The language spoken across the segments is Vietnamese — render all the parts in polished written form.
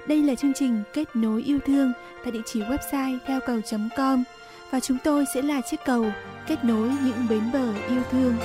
Đây là chương trình Kết nối yêu thương tại địa chỉ website theo cầu.com và chúng tôi sẽ là chiếc cầu kết nối những bến bờ yêu thương.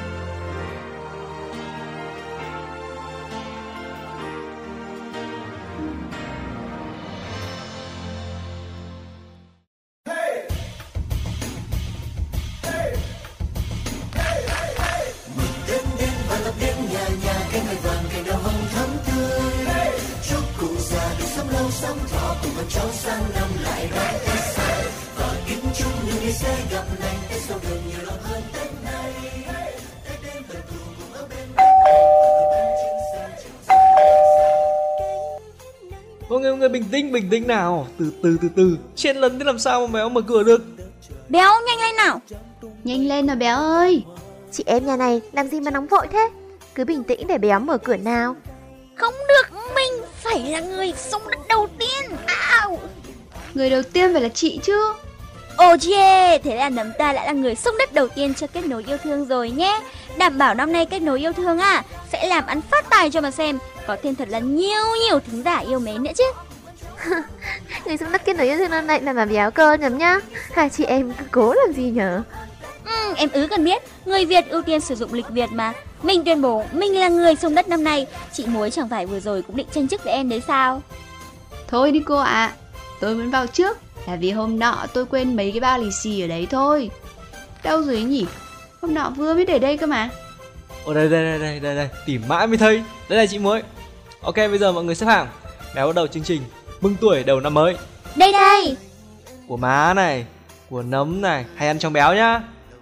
Mọi người bình tĩnh nào. Từ từ. Chen lấn thế làm sao mà béo mở cửa được? Béo nhanh lên nào. Nhanh lên nào béo ơi. Chị em nhà này làm gì mà nóng vội thế? Cứ bình tĩnh để béo mở cửa nào. Không được, mình phải là người xông đất đầu tiên. Người đầu tiên phải là chị chứ. Yeah, thế là nấm ta đã là người xông đất đầu tiên cho kết nối yêu thương rồi nhé. Đảm bảo năm nay kết nối yêu thương sẽ làm ăn phát tài cho mà xem. Có thêm thật là nhiều thính giả yêu mến nữa chứ. Người xông đất kết nối yêu thương năm nay là mà béo cơ Nấm nhá. Hai chị em cứ cố làm gì nhở? Em cần biết, người Việt ưu tiên sử dụng lịch Việt mà. Mình tuyên bố mình là người xông đất năm nay. Chị Muối chẳng phải vừa rồi cũng định tranh chức với em đấy sao? Thôi đi cô ạ, tôi muốn vào trước là vì hôm nọ tôi quên mấy cái bao lì xì ở đấy thôi. Đâu rồi ấy nhỉ? Hôm nọ vừa mới để đây cơ mà. Ở đây, tìm mãi mới thấy. Đây là chị Muối. Ok, bây giờ mọi người xếp hàng. Béo bắt đầu chương trình mừng tuổi đầu năm mới. Đây. Của má này, của Nấm này, hay ăn trong béo nhá.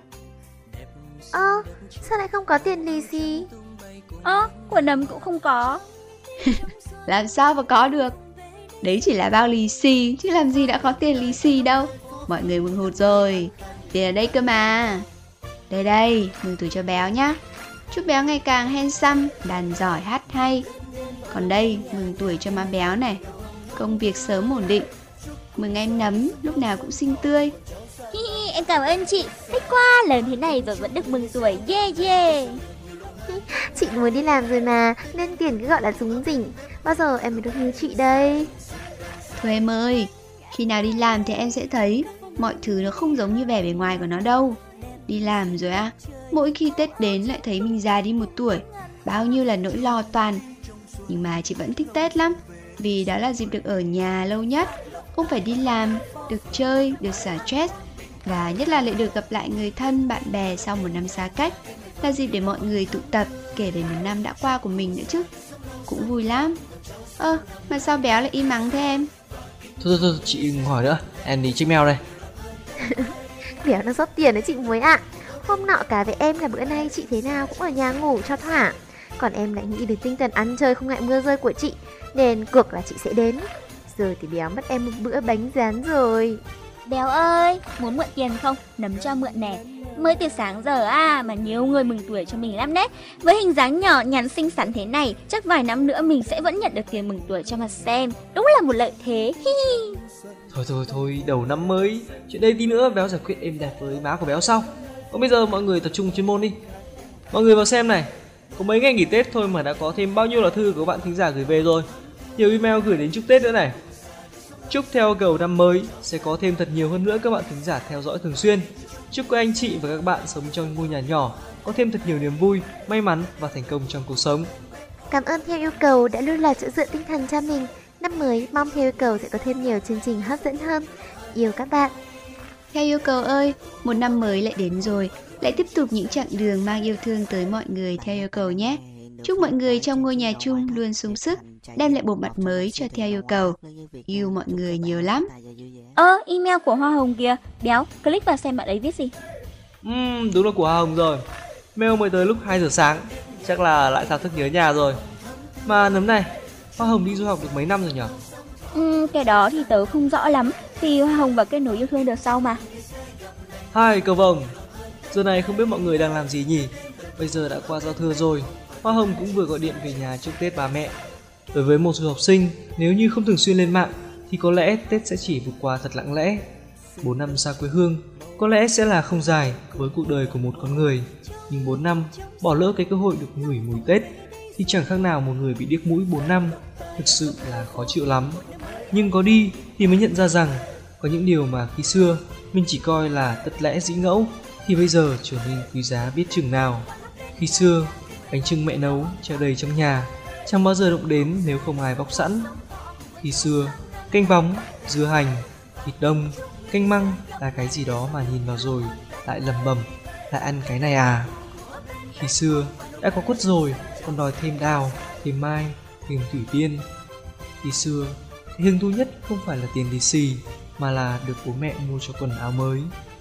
Sao lại không có tiền lì xì? Của Nấm cũng không có. Làm sao mà có được? Đấy chỉ là bao lì xì, chứ làm gì đã có tiền lì xì đâu. Mọi người mừng hụt rồi. Tiền ở đây cơ mà. Đây, mừng tuổi cho béo nhá. Chúc béo ngày càng handsome, đàn giỏi hát hay. Còn đây, mừng tuổi cho má béo này. Công việc sớm ổn định. Mừng em Nấm, lúc nào cũng xinh tươi. Em cảm ơn chị. Thích quá, lần thế này rồi vẫn được mừng tuổi. Yeah. Chị muốn đi làm rồi mà, nên tiền cứ gọi là rúng rỉnh. Bao giờ em mới được như chị đây? Thôi em ơi, khi nào đi làm thì em sẽ thấy mọi thứ nó không giống như vẻ bề ngoài của nó đâu. Đi làm rồi mỗi khi Tết đến lại thấy mình già đi 1 tuổi. Bao nhiêu là nỗi lo toan. Nhưng mà chị vẫn thích Tết lắm, vì đó là dịp được ở nhà lâu nhất, không phải đi làm, được chơi, được xả stress. Và nhất là lại được gặp lại người thân, bạn bè sau 1 năm xa cách. Là dịp để mọi người tụ tập, kể về 1 năm đã qua của mình nữa chứ. Cũng vui lắm. Mà sao béo lại im mắng thế em? Thôi, chị đừng hỏi nữa, em đi check mail đây. Béo nó rót tiền đấy chị Muối ạ. Hôm nọ cả với em là bữa nay chị thế nào cũng ở nhà ngủ cho thỏa. Còn em lại nghĩ đến tinh thần ăn chơi không ngại mưa rơi của chị, nên cược là chị sẽ đến. Giờ thì béo mất em 1 bữa bánh rán rồi. Béo ơi, muốn mượn tiền không? Nấm cho mượn nè. Mới từ sáng giờ mà nhiều người mừng tuổi cho mình lắm đấy. Với hình dáng nhỏ nhắn xinh xắn thế này, chắc vài năm nữa mình sẽ vẫn nhận được tiền mừng tuổi cho mà xem. Đúng là một lợi thế. Thôi, đầu năm mới. Chuyện đây tí nữa béo giải quyết êm đẹp với má của béo sau. Còn bây giờ mọi người tập trung chuyên môn đi. Mọi người vào xem này. Có mấy ngày nghỉ Tết thôi mà đã có thêm bao nhiêu là thư của các bạn thính giả gửi về rồi. Nhiều email gửi đến chúc Tết nữa này. Chúc theo cầu năm mới sẽ có thêm thật nhiều hơn nữa các bạn thính giả theo dõi thường xuyên. Chúc các anh chị và các bạn sống trong ngôi nhà nhỏ có thêm thật nhiều niềm vui, may mắn và thành công trong cuộc sống. Cảm ơn Theo Yêu Cầu đã luôn là chỗ dựa tinh thần cho mình. Năm mới mong Theo Yêu Cầu sẽ có thêm nhiều chương trình hấp dẫn hơn. Yêu các bạn. Theo Yêu Cầu ơi, 1 năm mới lại đến rồi. Lại tiếp tục những chặng đường mang yêu thương tới mọi người Theo Yêu Cầu nhé. Chúc mọi người trong ngôi nhà chung luôn sung sức, đem lại bộ mặt mới cho Theo Yêu Cầu. Yêu mọi người nhiều lắm. Email của Hoa Hồng kìa. Béo, click vào xem bạn ấy viết gì. Đúng là của Hoa Hồng rồi. Mail mới tới lúc 2 giờ sáng. Chắc là lại thao thức nhớ nhà rồi. Mà Nấm này, Hoa Hồng đi du học được mấy năm rồi nhỉ? Cái đó thì tớ không rõ lắm, thì Hoa Hồng và kết nối yêu thương được sau mà. Hai cầu vồng. Giờ này không biết mọi người đang làm gì nhỉ? Bây giờ đã qua giao thừa rồi. Hoa Hồng cũng vừa gọi điện về nhà chúc Tết bà mẹ. Đối với một du học sinh, nếu như không thường xuyên lên mạng thì có lẽ Tết sẽ chỉ vượt qua thật lặng lẽ. 4 năm xa quê hương có lẽ sẽ là không dài với cuộc đời của một con người, nhưng 4 năm bỏ lỡ cái cơ hội được ngửi mùi Tết thì chẳng khác nào một người bị điếc mũi 4 năm, thực sự là khó chịu lắm. Nhưng có đi thì mới nhận ra rằng có những điều mà khi xưa mình chỉ coi là tất lẽ dĩ ngẫu thì bây giờ trở nên quý giá biết chừng nào. Khi xưa, bánh chưng mẹ nấu treo đầy trong nhà, chẳng bao giờ động đến nếu không ai bóc sẵn. Khi xưa, canh bóng, dưa hành, thịt đông, canh măng là cái gì đó mà nhìn vào rồi lại lẩm bẩm, lại ăn cái này à. Khi xưa, đã có quất rồi còn đòi thêm đào, thêm mai, thêm thủy tiên. Khi xưa, thì hứng thú nhất không phải là tiền lì xì mà là được bố mẹ mua cho quần áo mới.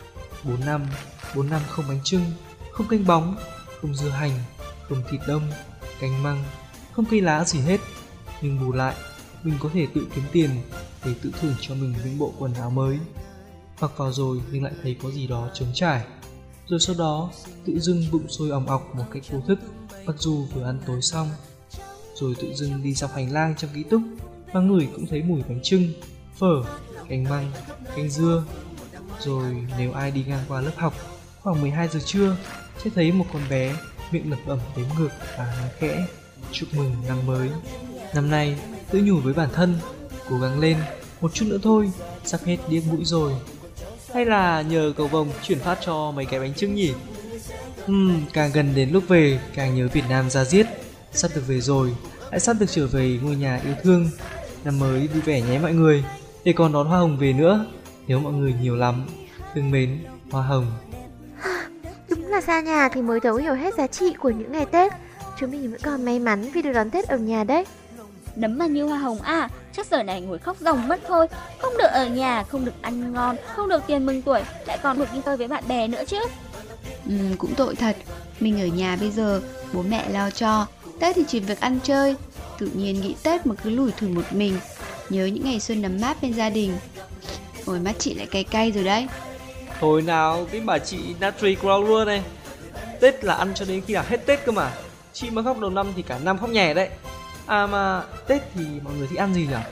4 năm không bánh chưng, không canh bóng, không dưa hành, không thịt đông, canh măng, không cây lá gì hết. Nhưng bù lại, mình có thể tự kiếm tiền để tự thưởng cho mình những bộ quần áo mới. Mặc vào rồi nhưng lại thấy có gì đó trống trải. Rồi sau đó, tự dưng bụng sôi òng ọc một cách vô thức, mặc dù vừa ăn tối xong. Rồi tự dưng đi dọc hành lang trong ký túc mà ngửi cũng thấy mùi bánh chưng, phở, canh măng, canh dưa. Rồi nếu ai đi ngang qua lớp học khoảng 12 giờ trưa sẽ thấy một con bé miệng lẩm bẩm đếm ngược và nói khẽ chúc mừng năm mới. Năm nay tự nhủ với bản thân cố gắng lên, một chút nữa thôi, sắp hết điếc mũi rồi. Hay là nhờ cầu vồng chuyển phát cho mấy cái bánh chưng nhỉ? Càng gần đến lúc về càng nhớ Việt Nam ra diết. Sắp được về rồi, lại sắp được trở về ngôi nhà yêu thương. Năm mới vui vẻ nhé mọi người, để còn đón hoa hồng về nữa. Nhớ mọi người nhiều lắm. Thương mến, Hoa Hồng. Đúng là xa nhà thì mới thấu hiểu hết giá trị của những ngày Tết. Chúng mình vẫn còn may mắn vì được đón Tết ở nhà đấy. Nấm mà như Hoa Hồng à, chắc giờ này ngồi khóc ròng mất thôi. Không được ở nhà, không được ăn ngon, không được tiền mừng tuổi, lại còn được đi chơi với bạn bè nữa chứ. Cũng tội thật. Mình ở nhà bây giờ, bố mẹ lo cho. Tết thì chỉ việc ăn chơi. Tự nhiên nghĩ Tết mà cứ lủi thủi một mình. Nhớ những ngày xuân ấm áp bên gia đình. Ôi mắt chị lại cay cay rồi đấy. Thôi nào, cái bà chị Natri Crown luôn này. Tết là ăn cho đến khi nào hết Tết cơ mà. Chị mà khóc đầu năm thì cả năm khóc nhè đấy. À mà Tết thì mọi người thích ăn gì nhỉ?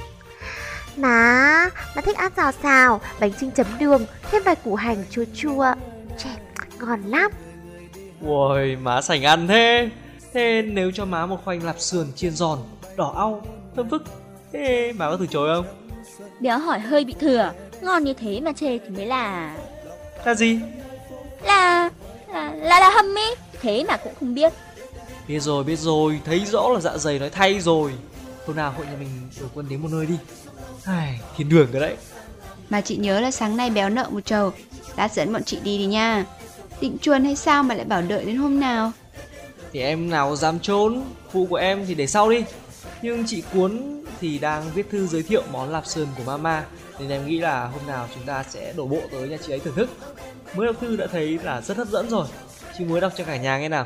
Má thích ăn xào xào, bánh chưng chấm đường, thêm vài củ hành chua chua. Chè, ngon lắm. Ui, má sành ăn thế. Thế nếu cho má một khoanh lạp sườn chiên giòn, đỏ au, thơm phức, thế má có từ chối không? Béo hỏi hơi bị thừa, ngon như thế mà chê thì mới là... Là gì? Là hâm ý, thế mà cũng không biết. Biết rồi, thấy rõ là dạ dày nói thay rồi. Hôm nào hội nhà mình đổ quân đến một nơi đi. Ai, thiên đường cái đấy. Mà chị nhớ là sáng nay béo nợ một trầu. Lát dẫn bọn chị đi nha. Định chuồn hay sao mà lại bảo đợi đến hôm nào? Thì em nào dám trốn, vụ của em thì để sau đi. Nhưng chị Cuốn thì đang viết thư giới thiệu món lạp sườn của Mama, nên em nghĩ là hôm nào chúng ta sẽ đổ bộ tới nhà chị ấy thưởng thức. Mới đọc thư đã thấy là rất hấp dẫn rồi. Chị mới đọc cho cả nhà nghe nào.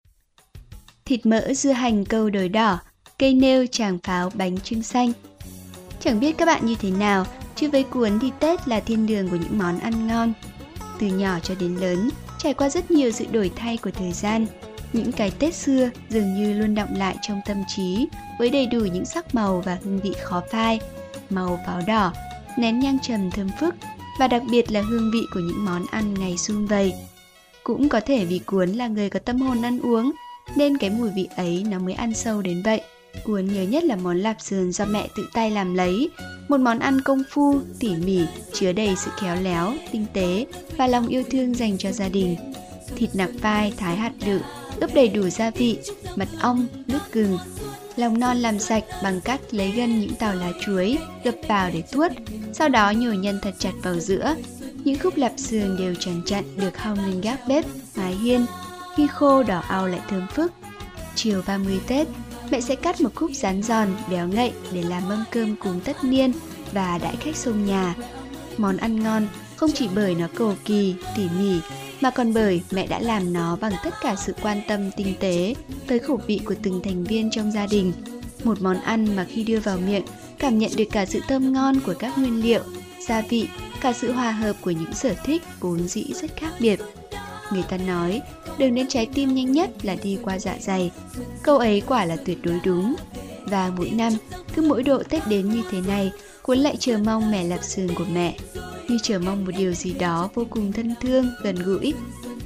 Thịt mỡ dưa hành câu đời đỏ, cây nêu tràng pháo bánh chưng xanh. Chẳng biết các bạn như thế nào, chứ với Cuốn thì Tết là thiên đường của những món ăn ngon. Từ nhỏ cho đến lớn, trải qua rất nhiều sự đổi thay của thời gian, những cái Tết xưa dường như luôn đọng lại trong tâm trí với đầy đủ những sắc màu và hương vị khó phai. Màu pháo đỏ, nén nhang trầm thơm phức và đặc biệt là hương vị của những món ăn ngày sum vầy. Cũng có thể vì Cuốn là người có tâm hồn ăn uống nên cái mùi vị ấy nó mới ăn sâu đến vậy. Cuốn nhớ nhất là món lạp sườn do mẹ tự tay làm lấy, một món ăn công phu, tỉ mỉ, chứa đầy sự khéo léo, tinh tế và lòng yêu thương dành cho gia đình. Thịt nạc vai thái hạt lựu, ướp đầy đủ gia vị, mật ong, nước gừng. Lòng non làm sạch bằng cách lấy gân những tàu lá chuối, gập vào để tuốt, sau đó nhồi nhân thật chặt vào giữa. Những khúc lạp sườn đều tròn trặn được hong lên gác bếp, mái hiên. Khi khô đỏ au lại thơm phức. Chiều 30 Tết, mẹ sẽ cắt một khúc rán giòn, béo ngậy để làm mâm cơm cúng tất niên và đãi khách xông nhà. Món ăn ngon không chỉ bởi nó cầu kỳ, tỉ mỉ, mà còn bởi mẹ đã làm nó bằng tất cả sự quan tâm tinh tế tới khẩu vị của từng thành viên trong gia đình. Một món ăn mà khi đưa vào miệng, cảm nhận được cả sự thơm ngon của các nguyên liệu, gia vị, cả sự hòa hợp của những sở thích vốn dĩ rất khác biệt. Người ta nói, đường đến trái tim nhanh nhất là đi qua dạ dày. Câu ấy quả là tuyệt đối đúng. Và mỗi năm, cứ mỗi độ Tết đến như thế này, Cuốn lại chờ mong mẻ lạp sườn của mẹ, như chờ mong một điều gì đó vô cùng thân thương, gần gũi.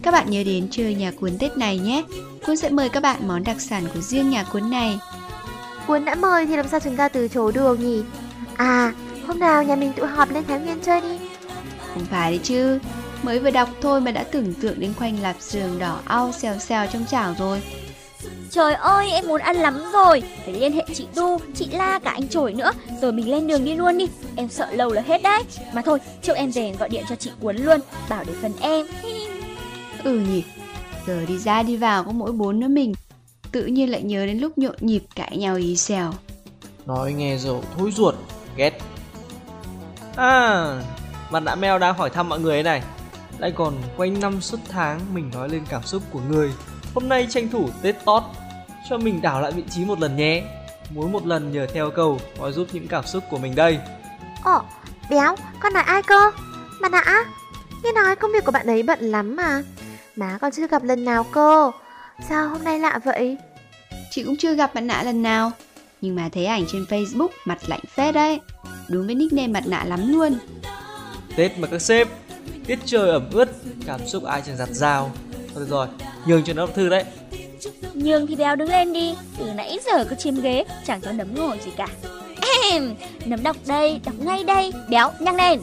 Các bạn nhớ đến chơi nhà cuốn Tết này nhé. Cuốn sẽ mời các bạn món đặc sản của riêng nhà cuốn này. Cuốn đã mời thì làm sao chúng ta từ chối được nhỉ? À, hôm nào nhà mình tụ họp lên Thái Nguyên chơi đi. Không phải đấy chứ, mới vừa đọc thôi mà đã tưởng tượng đến khoanh lạp sườn đỏ au xèo xèo trong chảo rồi. Trời ơi, em muốn ăn lắm rồi. Phải liên hệ chị Du, chị La, cả anh Trổi nữa. Rồi mình lên đường đi luôn đi. Em sợ lâu là hết đấy. Mà thôi, trước em về gọi điện cho chị Cuốn luôn, bảo để phần em. Ừ nhỉ, giờ đi ra đi vào có mỗi 4 đứa mình. Tự nhiên lại nhớ đến lúc nhộn nhịp cãi nhau ý xèo. Nói nghe rồi thối ruột, ghét. À, mặt nạ mèo đang hỏi thăm mọi người ấy này. Lại còn quanh năm suốt tháng mình nói lên cảm xúc của người. Hôm nay tranh thủ Tết tót, cho mình đảo lại vị trí một lần nhé. Muốn một lần nhờ theo cầu, nói giúp những cảm xúc của mình đây. Ồ, Béo, con nói ai cơ? Mặt nạ? Nghe nói công việc của bạn ấy bận lắm mà. Má còn chưa gặp lần nào cơ. Sao hôm nay lạ vậy? Chị cũng chưa gặp mặt nạ lần nào, nhưng mà thấy ảnh trên Facebook mặt lạnh phết đấy. Đúng với nickname mặt nạ lắm luôn. Tết mà các sếp, tiết trời ẩm ướt, cảm xúc ai chẳng giặt rào. Thôi được rồi, nhường cho nó đọc thư đấy. Nhường thì Béo đứng lên đi. Từ nãy giờ cứ chiếm ghế, chẳng cho Nấm ngồi gì cả. Nấm đọc đây, đọc ngay đây. Béo, nhanh lên.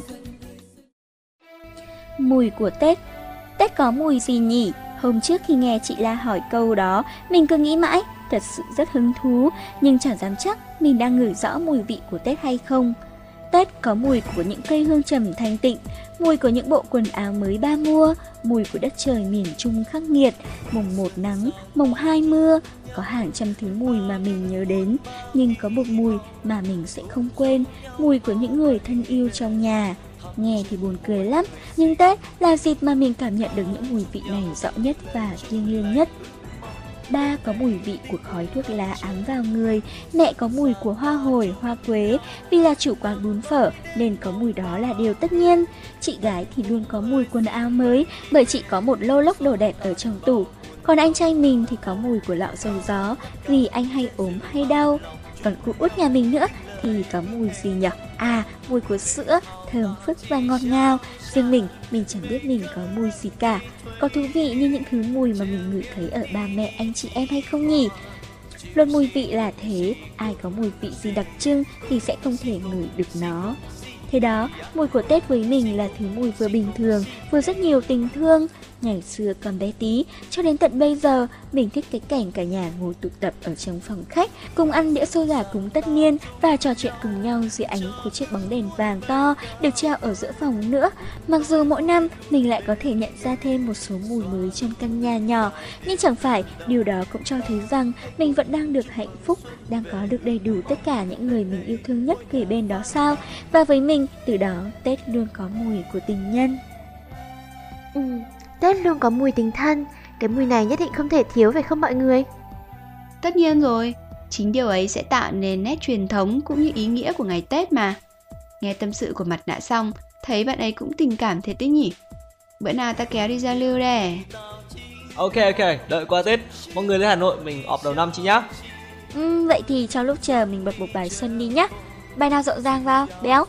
Mùi của Tết. Tết có mùi gì nhỉ? Hôm trước khi nghe chị La hỏi câu đó, mình cứ nghĩ mãi, thật sự rất hứng thú, nhưng chẳng dám chắc mình đang ngửi rõ mùi vị của Tết hay không. Tết có mùi của những cây hương trầm thanh tịnh, mùi của những bộ quần áo mới ba mua, mùi của đất trời miền Trung khắc nghiệt, mùng 1 nắng, mùng 2 mưa. Có hàng trăm thứ mùi mà mình nhớ đến, nhưng có một mùi mà mình sẽ không quên, mùi của những người thân yêu trong nhà. Nghe thì buồn cười lắm, nhưng Tết là dịp mà mình cảm nhận được những mùi vị này rõ nhất và thiêng liêng nhất. Ba có mùi vị của khói thuốc lá ám vào người, mẹ có mùi của hoa hồi, hoa quế, vì là chủ quán bún phở nên có mùi đó là điều tất nhiên. Chị gái thì luôn có mùi quần áo mới, bởi chị có một lô lốc đồ đẹp ở trong tủ. Còn anh trai mình thì có mùi của lọ dầu gió, vì anh hay ốm hay đau. Còn cụ út nhà mình nữa thì có mùi gì nhỉ? À, mùi của sữa, thơm phức và ngọt ngào. Riêng mình chẳng biết mình có mùi gì cả. Có thú vị như những thứ mùi mà mình ngửi thấy ở ba mẹ, anh chị em hay không nhỉ? Luôn mùi vị là thế, ai có mùi vị gì đặc trưng thì sẽ không thể ngửi được nó. Thế đó, mùi của Tết với mình là thứ mùi vừa bình thường, vừa rất nhiều tình thương. Ngày xưa còn bé tí, cho đến tận bây giờ, mình thích cái cảnh cả nhà ngồi tụ tập ở trong phòng khách, cùng ăn đĩa xôi gà cúng tất niên và trò chuyện cùng nhau dưới ánh của chiếc bóng đèn vàng to được treo ở giữa phòng nữa. Mặc dù mỗi năm mình lại có thể nhận ra thêm một số mùi mới trong căn nhà nhỏ, nhưng chẳng phải điều đó cũng cho thấy rằng mình vẫn đang được hạnh phúc, đang có được đầy đủ tất cả những người mình yêu thương nhất kề bên đó sao. Và với mình, từ đó Tết luôn có mùi của tình nhân. Tết luôn có mùi tình thân. Cái mùi này nhất định không thể thiếu phải không mọi người? Tất nhiên rồi, chính điều ấy sẽ tạo nên nét truyền thống cũng như ý nghĩa của ngày Tết mà. Nghe tâm sự của mặt nạ xong, thấy bạn ấy cũng tình cảm thiệt đấy nhỉ. Bữa nào ta kéo đi giao lưu đây. Ok, đợi qua Tết, mọi người lên Hà Nội mình ọp đầu năm chị nhá. Vậy thì trong lúc chờ mình bật một bài Xuân đi nhá. Bài nào rộn ràng vào, Béo.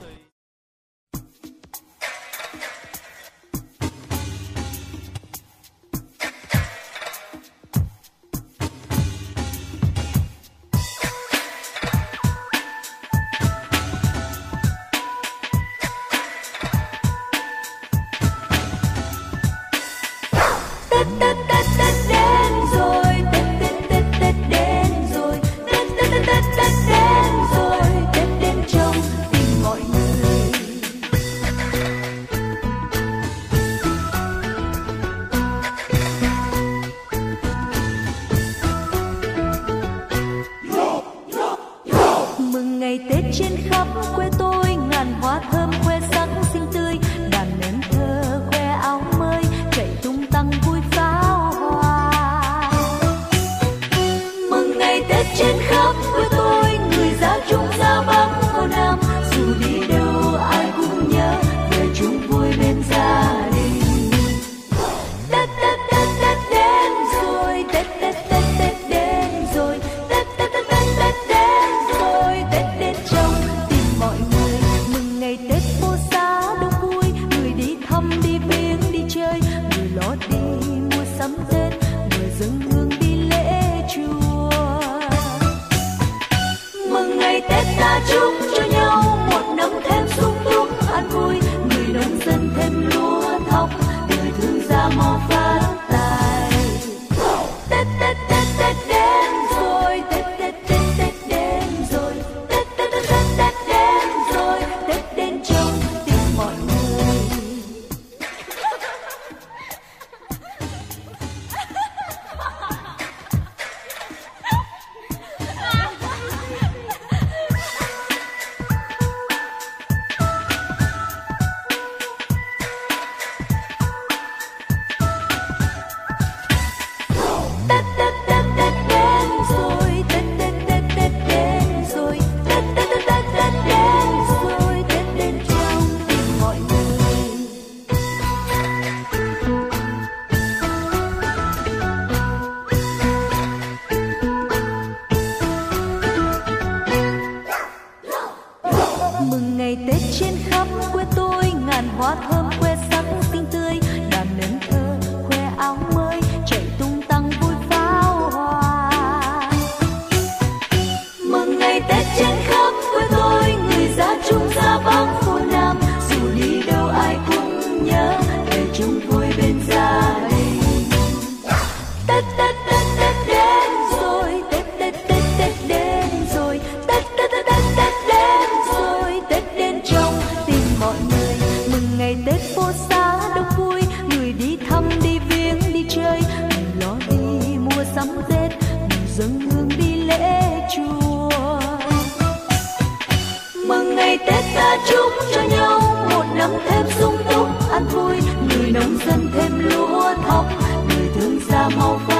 Tết phố xá đông vui, người đi thăm đi viếng đi chơi, người lo đi ta chúc cho nhau một năm thêm sung túc an vui, người nông dân thêm lúa thóc, người thương gia mau phát tài. Tết Tết Tết Tết đến rồi, Tết Tết Tết Tết đến rồi, Tết Tết Tết Tết Tết đến rồi, Tết đến trong tim mọi người. Tết Tết Tết Tết đến rồi, Tết Tết Tết Tết đến rồi, Tết Tết Tết Tết Tết đến rồi, Tết đến trong tim mọi người. Mừng ngày Tết trên khắp quê tôi, ngàn hoa thơm quê sắc xinh tươi, đàn nến thơ khoe áo mới chạy tung tăng vui pháo hoa. Mừng ngày Tết trên khắp quê tôi, người ra Trung ra Bắc phố Nam, dù đi đâu ai cũng nhớ về chung vui bên gia đình. Tết Tết Tết Tết đến rồi, Tết Tết Tết Tết đến rồi, Tết Tết Tết Tết Tết đến rồi, Tết đến trong tim mọi người. Mừng ngày Tết phố xá đông vui, người đi thăm đi viếng đi chơi, người lo đi mua sắm Tết, người dâng hương đi lễ chùa. Mừng ngày Tết ta chúc cho nhau một năm thêm sung túc an vui, người nông dân thêm lúa thóc, người thương gia mau phát